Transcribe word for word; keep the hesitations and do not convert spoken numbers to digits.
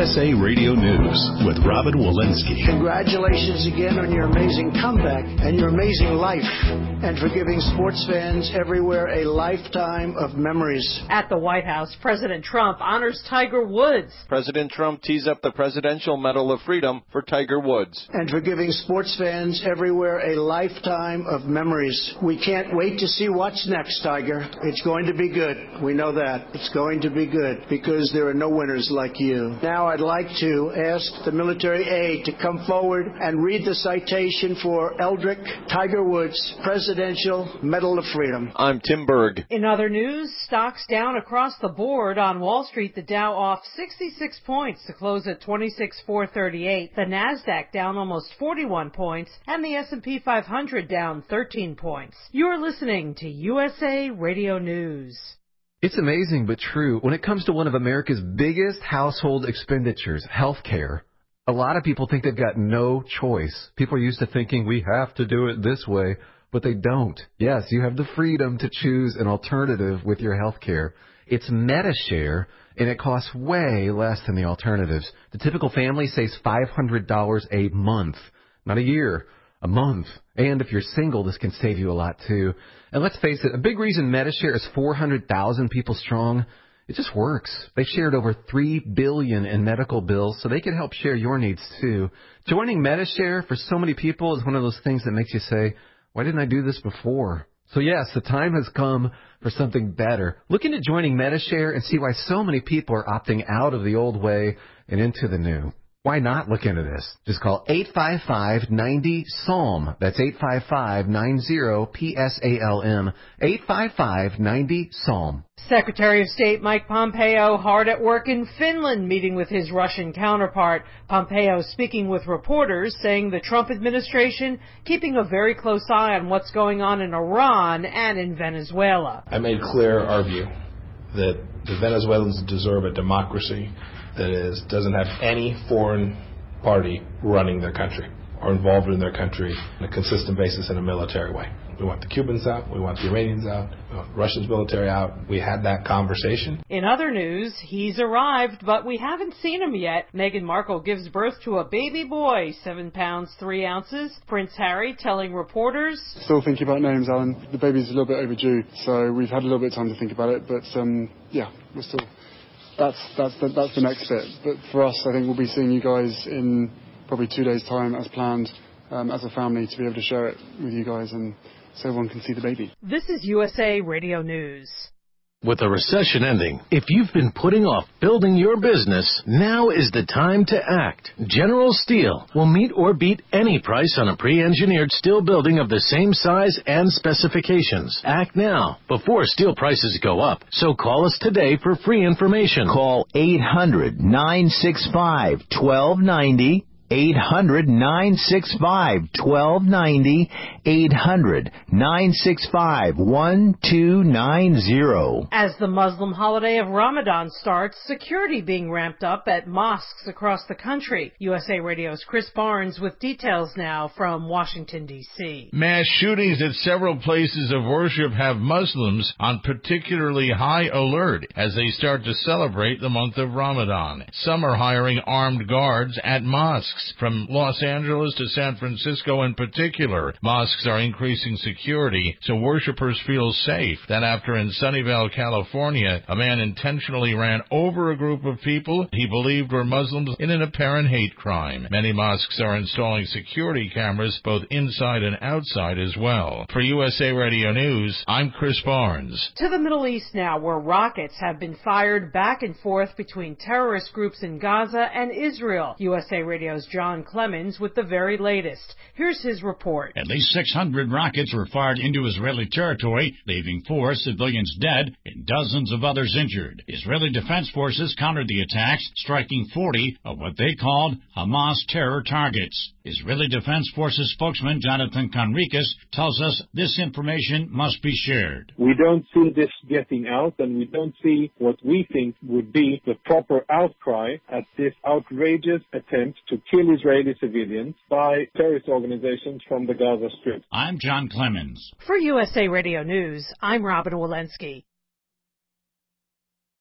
S A Radio News with Robin Walensky. Congratulations again on your amazing comeback and your amazing life, and for giving sports fans everywhere a lifetime of memories. At the White House, President Trump honors Tiger Woods. President Trump tees up the Presidential Medal of Freedom for Tiger Woods. And for giving sports fans everywhere a lifetime of memories. We can't wait to see what's next, Tiger. It's going to be good. We know that. It's going to be good because there are no winners like you. Now I'd like to ask the military aide to come forward and read the citation for Eldrick Tiger Woods Presidential Medal of Freedom. I'm Tim Berg. In other news, stocks down across the board. On Wall Street, the Dow off sixty-six points to close at twenty-six thousand four hundred thirty-eight. The Nasdaq down almost forty-one points, and the S and P five hundred down thirteen points. You're listening to U S A Radio News. It's amazing but true. When it comes to one of America's biggest household expenditures, health care, a lot of people think they've got no choice. People are used to thinking we have to do it this way, but they don't. Yes, you have the freedom to choose an alternative with your health care. It's Medi-Share, and it costs way less than the alternatives. The typical family saves five hundred dollars a month, not a year. A month. And if you're single, this can save you a lot, too. And let's face it, a big reason Medi-Share is four hundred thousand people strong, it just works. They've shared over three billion dollars in medical bills, so they can help share your needs, too. Joining Medi-Share for so many people is one of those things that makes you say, why didn't I do this before? So, yes, the time has come for something better. Look into joining Medi-Share and see why so many people are opting out of the old way and into the new. Why not look into this? Just call eight five five, nine zero, S A L M. That's eight five five, nine zero, P S A L M. eight five five, nine zero, S A L M. Secretary of State Mike Pompeo hard at work in Finland, meeting with his Russian counterpart. Pompeo speaking with reporters, saying the Trump administration keeping a very close eye on what's going on in Iran and in Venezuela. I made clear our view that the Venezuelans deserve a democracy that is doesn't have any foreign party running their country or involved in their country on a consistent basis in a military way. We want the Cubans out. We want the Iranians out. We want Russia's military out. We had that conversation. In other news, he's arrived, but we haven't seen him yet. Meghan Markle gives birth to a baby boy, seven pounds, three ounces. Prince Harry telling reporters, Still thinking about names, Alan. The baby's a little bit overdue, so we've had a little bit of time to think about it, but um, yeah, we're still... That's that's the, that's the next bit. But for us, I think we'll be seeing you guys in probably two days' time as planned, um, as a family, to be able to share it with you guys and so everyone can see the baby. This is U S A Radio News. With the recession ending, if you've been putting off building your business, now is the time to act. General Steel will meet or beat any price on a pre-engineered steel building of the same size and specifications. Act now, before steel prices go up. So call us today for free information. Call eight hundred, nine six five, one two nine zero. eight hundred, nine six five, one two nine zero. eight hundred, nine six five, one two nine zero. As the Muslim holiday of Ramadan starts, security being ramped up at mosques across the country. U S A Radio's Chris Barnes with details now from Washington, D C Mass shootings at several places of worship have Muslims on particularly high alert as they start to celebrate the month of Ramadan. Some are hiring armed guards at mosques. From Los Angeles to San Francisco in particular, mosques are increasing security so worshipers feel safe. That after in Sunnyvale, California, a man intentionally ran over a group of people he believed were Muslims in an apparent hate crime. Many mosques are installing security cameras both inside and outside as well. For U S A Radio News, I'm Chris Barnes. To the Middle East now, where rockets have been fired back and forth between terrorist groups in Gaza and Israel. U S A Radio's John Clemens with the very latest. Here's his report. At least six hundred rockets were fired into Israeli territory, leaving four civilians dead and dozens of others injured. Israeli Defense Forces countered the attacks, striking forty of what they called Hamas terror targets. Israeli Defense Forces spokesman Jonathan Conricus tells us this information must be shared. We don't see this getting out, and we don't see what we think would be the proper outcry at this outrageous attempt to kill Israeli civilians by terrorist organizations from the Gaza Strip. I'm John Clemens. For U S A Radio News, I'm Robin Walensky.